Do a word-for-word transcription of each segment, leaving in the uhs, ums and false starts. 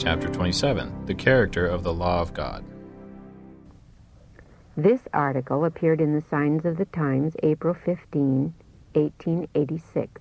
chapter twenty-seven, The Character of the Law of God. This article appeared in the Signs of the Times, April fifteenth, eighteen eighty-six.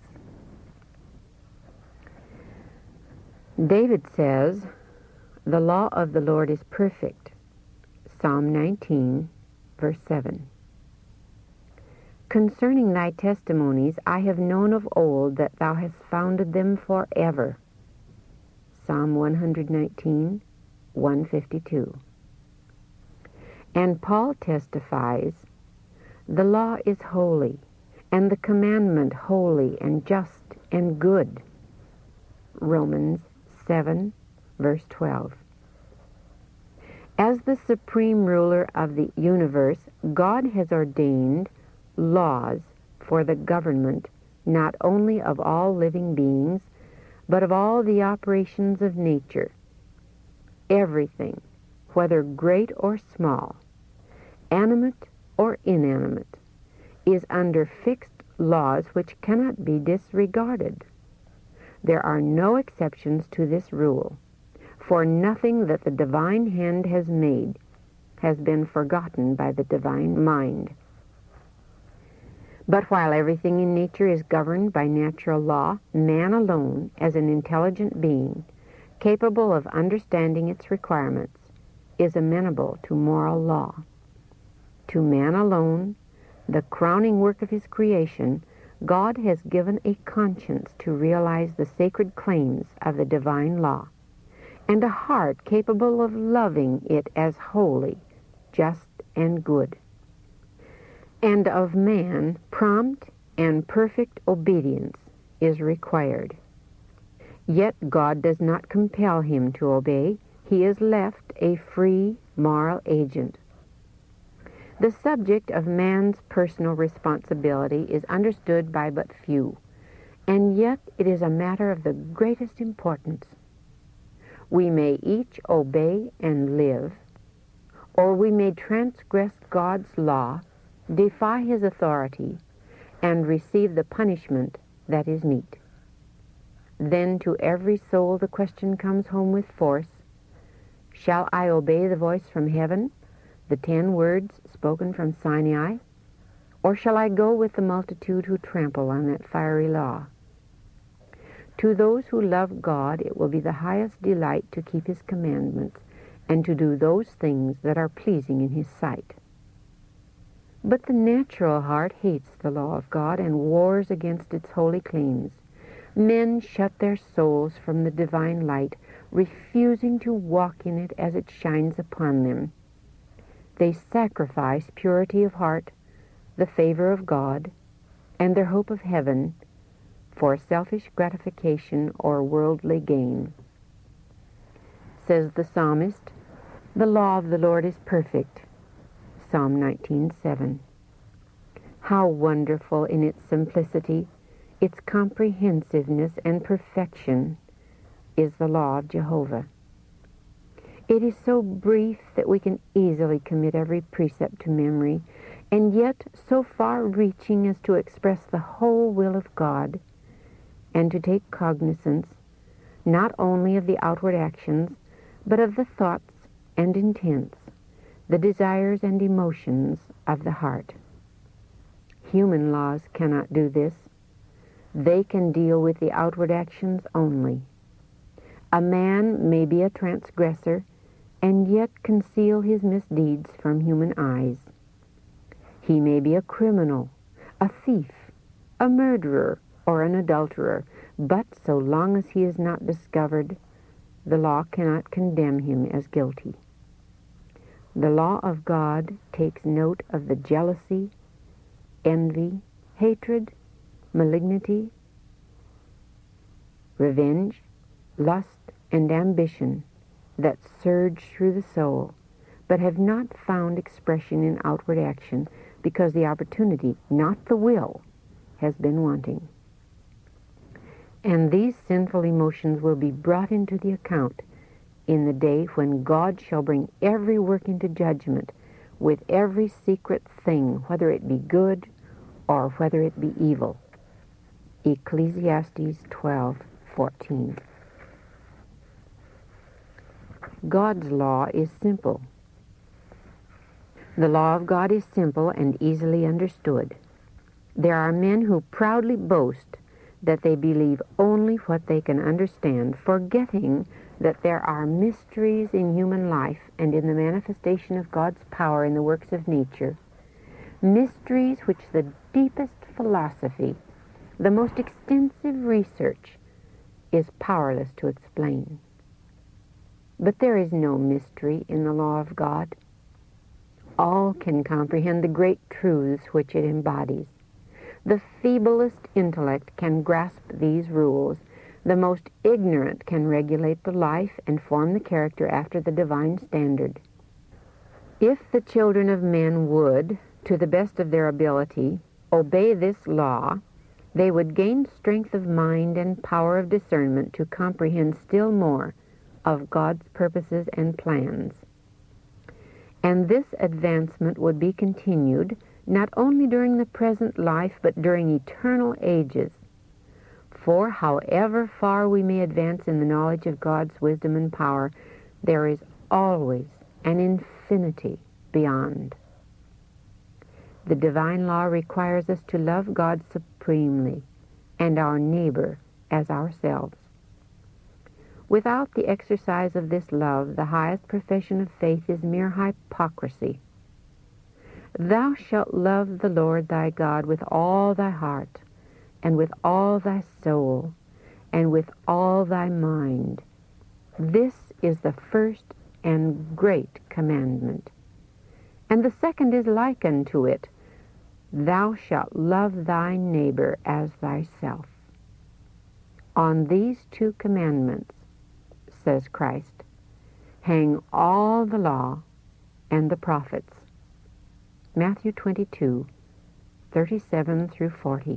David says, "The law of the Lord is perfect." Psalm nineteen, verse seven. "Concerning thy testimonies I have known of old that thou hast founded them forever." Psalm one nineteen, one fifty-two. And Paul testifies, "The law is holy, and the commandment holy and just and good." Romans seven, verse twelve. As the supreme ruler of the universe, God has ordained laws for the government not only of all living beings, but of all the operations of nature. Everything, whether great or small, animate or inanimate, is under fixed laws which cannot be disregarded. There are no exceptions to this rule, for nothing that the divine hand has made has been forgotten by the divine mind. But while everything in nature is governed by natural law, man alone, as an intelligent being, capable of understanding its requirements, is amenable to moral law. To man alone, the crowning work of his creation, God has given a conscience to realize the sacred claims of the divine law, and a heart capable of loving it as holy, just, and good. And of man, prompt and perfect obedience is required. Yet God does not compel him to obey. He is left a free moral agent. The subject of man's personal responsibility is understood by but few, and yet it is a matter of the greatest importance. We may each obey and live, or we may transgress God's law, defy his authority, and receive the punishment that is meet. Then to every soul the question comes home with force, shall I obey the voice from heaven, the ten words spoken from Sinai, or shall I go with the multitude who trample on that fiery law? To those who love God it will be the highest delight to keep his commandments and to do those things that are pleasing in his sight. But the natural heart hates the law of God and wars against its holy claims. Men shut their souls from the divine light, refusing to walk in it as it shines upon them. They sacrifice purity of heart, the favor of God, and their hope of heaven for selfish gratification or worldly gain. Says the psalmist, "The law of the Lord is perfect." Psalm nineteen, seven. How wonderful in its simplicity, its comprehensiveness and perfection is the law of Jehovah. It is so brief that we can easily commit every precept to memory, and yet so far-reaching as to express the whole will of God, and to take cognizance not only of the outward actions, but of the thoughts and intents, the desires and emotions of the heart. Human laws cannot do this. They can deal with the outward actions only. A man may be a transgressor and yet conceal his misdeeds from human eyes. He may be a criminal, a thief, a murderer, or an adulterer, but so long as he is not discovered, the law cannot condemn him as guilty. The law of God takes note of the jealousy, envy, hatred, malignity, revenge, lust, and ambition that surge through the soul, but have not found expression in outward action because the opportunity, not the will, has been wanting. And these sinful emotions will be brought into the account in the day when God shall bring every work into judgment with every secret thing, whether it be good or whether it be evil. Ecclesiastes twelve fourteen. God's law is simple. The law of God is simple and easily understood. There are men who proudly boast that they believe only what they can understand, forgetting that there are mysteries in human life and in the manifestation of God's power in the works of nature, mysteries which the deepest philosophy, the most extensive research, is powerless to explain. But there is no mystery in the law of God. All can comprehend the great truths which it embodies. The feeblest intellect can grasp these rules. The most ignorant can regulate the life and form the character after the divine standard. If the children of men would, to the best of their ability, obey this law, they would gain strength of mind and power of discernment to comprehend still more of God's purposes and plans. And this advancement would be continued not only during the present life, but during eternal ages. For however far we may advance in the knowledge of God's wisdom and power, there is always an infinity beyond. The divine law requires us to love God supremely and our neighbor as ourselves. Without the exercise of this love, the highest profession of faith is mere hypocrisy. Thou shalt love the Lord thy God with all thy heart, and with all thy soul, and with all thy mind. This is the first and great commandment. And the second is like unto it, Thou shalt love thy neighbor as thyself. On these two commandments, says Christ, hang all the law and the prophets. Matthew twenty-two, thirty-seven through forty.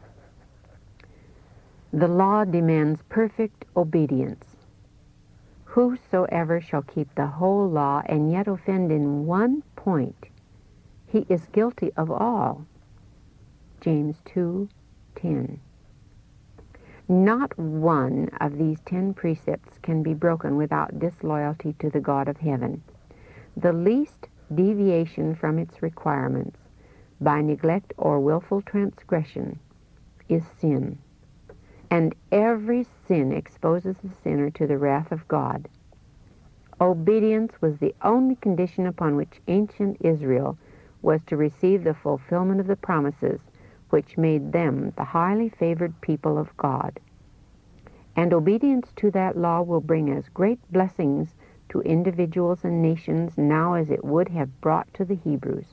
The law demands perfect obedience. Whosoever shall keep the whole law and yet offend in one point, he is guilty of all. James two ten. Not one of these ten precepts can be broken without disloyalty to the God of heaven. The least deviation from its requirements by neglect or willful transgression is sin, and every sin exposes the sinner to the wrath of God. Obedience was the only condition upon which ancient Israel was to receive the fulfillment of the promises which made them the highly favored people of God. And obedience to that law will bring as great blessings to individuals and nations now as it would have brought to the Hebrews.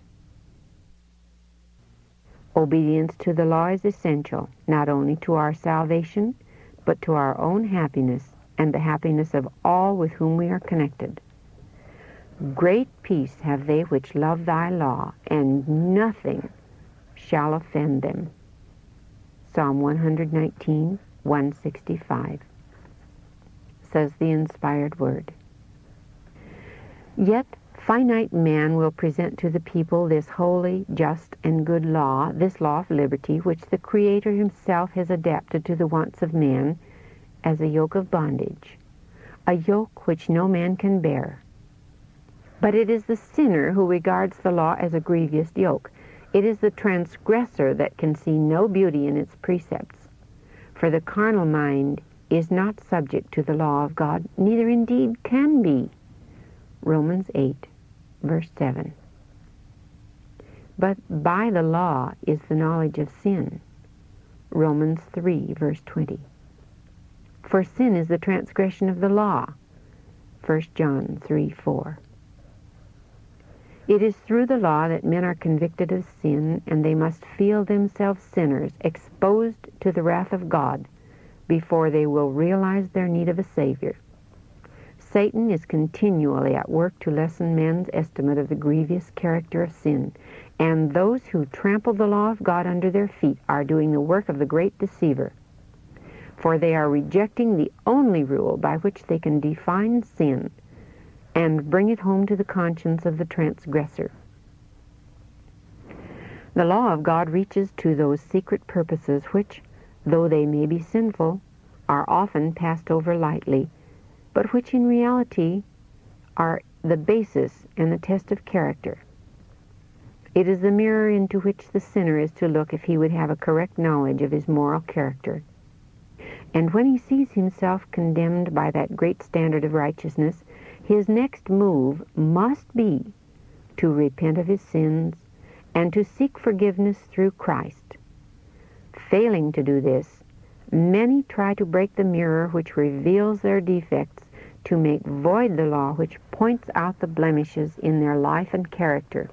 Obedience to the law is essential, not only to our salvation, but to our own happiness and the happiness of all with whom we are connected. Great peace have they which love thy law, and nothing shall offend them. Psalm one nineteen, one sixty-five, says the inspired word. Yet finite man will present to the people this holy, just, and good law, this law of liberty, which the Creator himself has adapted to the wants of man, as a yoke of bondage, a yoke which no man can bear. But it is the sinner who regards the law as a grievous yoke. It is the transgressor that can see no beauty in its precepts. For the carnal mind is not subject to the law of God, neither indeed can be. Romans eight, verse seven. But by the law is the knowledge of sin. Romans three, verse twenty. For sin is the transgression of the law. First John three, four. It is through the law that men are convicted of sin, and they must feel themselves sinners, exposed to the wrath of God, before they will realize their need of a Savior. Satan is continually at work to lessen men's estimate of the grievous character of sin, and those who trample the law of God under their feet are doing the work of the great deceiver, for they are rejecting the only rule by which they can define sin and bring it home to the conscience of the transgressor. The law of God reaches to those secret purposes which, though they may be sinful, are often passed over lightly, but which in reality are the basis and the test of character. It is the mirror into which the sinner is to look if he would have a correct knowledge of his moral character. And when he sees himself condemned by that great standard of righteousness, his next move must be to repent of his sins and to seek forgiveness through Christ. Failing to do this, many try to break the mirror which reveals their defects to make void the law which points out the blemishes in their life and character.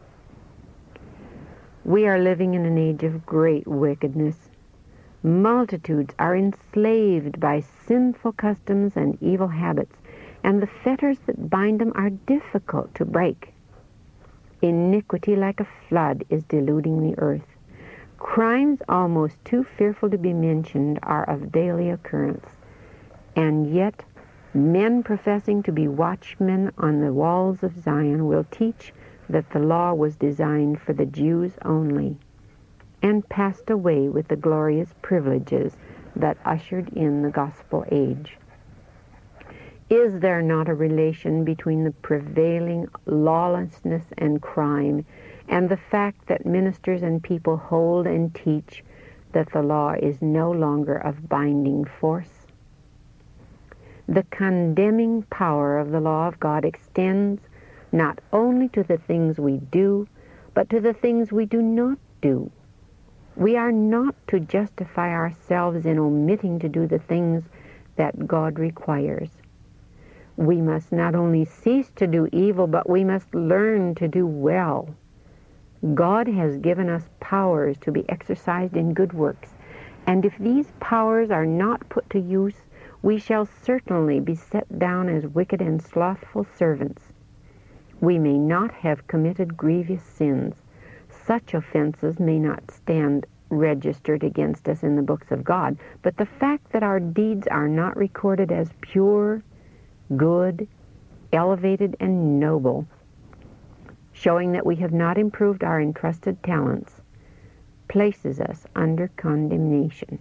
We are living in an age of great wickedness. Multitudes are enslaved by sinful customs and evil habits, and the fetters that bind them are difficult to break. Iniquity like a flood is deluding the earth. Crimes almost too fearful to be mentioned are of daily occurrence, and yet men professing to be watchmen on the walls of Zion will teach that the law was designed for the Jews only, and passed away with the glorious privileges that ushered in the gospel age. Is there not a relation between the prevailing lawlessness and crime and the fact that ministers and people hold and teach that the law is no longer of binding force? The condemning power of the law of God extends not only to the things we do, but to the things we do not do. We are not to justify ourselves in omitting to do the things that God requires. We must not only cease to do evil, but we must learn to do well. God has given us powers to be exercised in good works, and if these powers are not put to use, we shall certainly be set down as wicked and slothful servants. We may not have committed grievous sins. Such offenses may not stand registered against us in the books of God, but the fact that our deeds are not recorded as pure, good, elevated, and noble, showing that we have not improved our entrusted talents, places us under condemnation.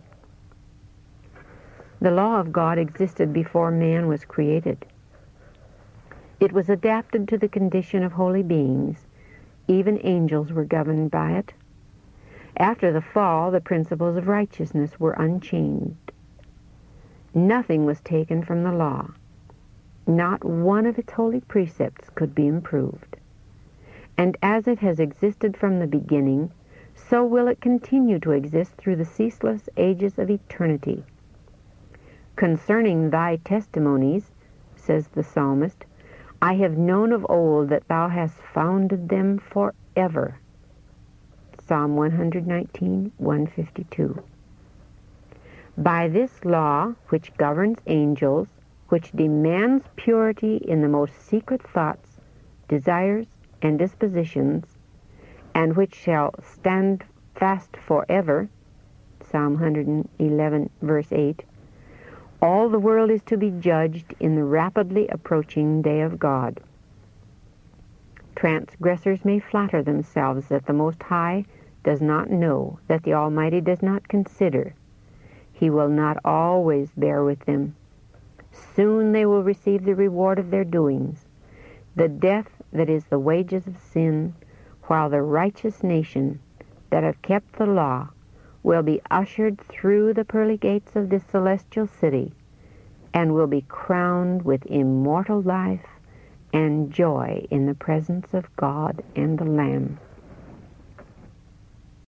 The law of God existed before man was created. It was adapted to the condition of holy beings. Even angels were governed by it. After the fall, the principles of righteousness were unchanged. Nothing was taken from the law. Not one of its holy precepts could be improved. And as it has existed from the beginning, so will it continue to exist through the ceaseless ages of eternity. Concerning thy testimonies, says the psalmist, I have known of old that thou hast founded them forever. Psalm one nineteen, one fifty-two. By this law, which governs angels, which demands purity in the most secret thoughts, desires, and dispositions, and which shall stand fast forever, Psalm one eleven, verse eight, all the world is to be judged in the rapidly approaching day of God. Transgressors may flatter themselves that the Most High does not know, that the Almighty does not consider. He will not always bear with them. Soon they will receive the reward of their doings, the death that is the wages of sin, while the righteous nation that have kept the law will be ushered through the pearly gates of this celestial city and will be crowned with immortal life and joy in the presence of God and the Lamb.